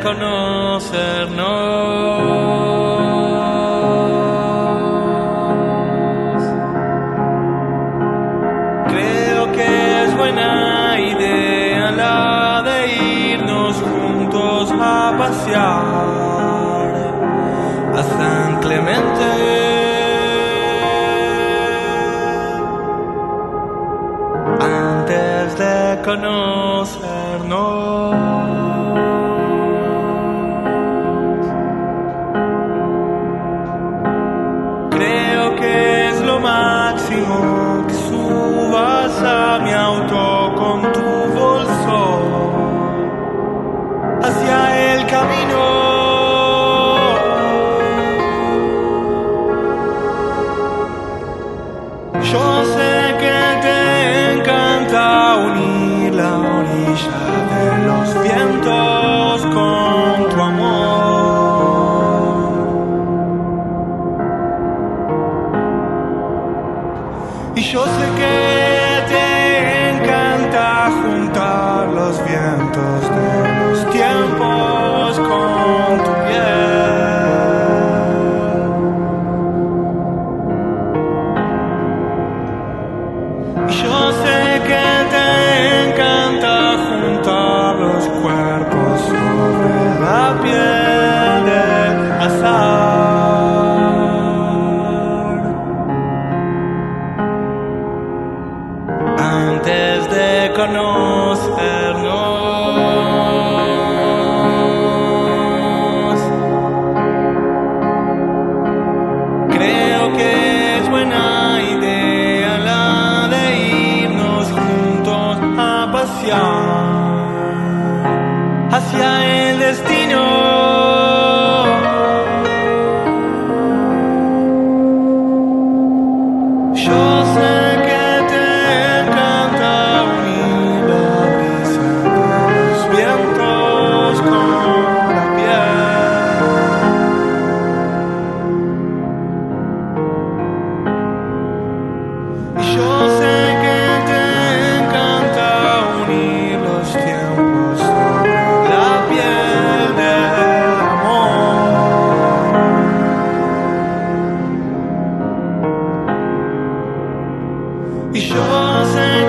conocernos. Creo que es buena idea la de irnos juntos a pasear a San Clemente. Antes de conocernos, creo que es lo máximo que subas a mi auto con tu bolso hacia el camino. Yo sé que te encanta unir la orilla de los vientos con tu amor. Y yo sé que te encanta juntar los vientos de los tiempos con tu piel. Yo sé que te encanta juntar los cuerpos sobre la piel del azar. Antes de conocernos, creo que es buena idea la de irnos juntos a pasear hacia el destino. Yo sé que te encanta unir la brisa de los vientos con la piel. Y yo sé que te encanta unir los tiempos sobre la piel del amor. Y yo sé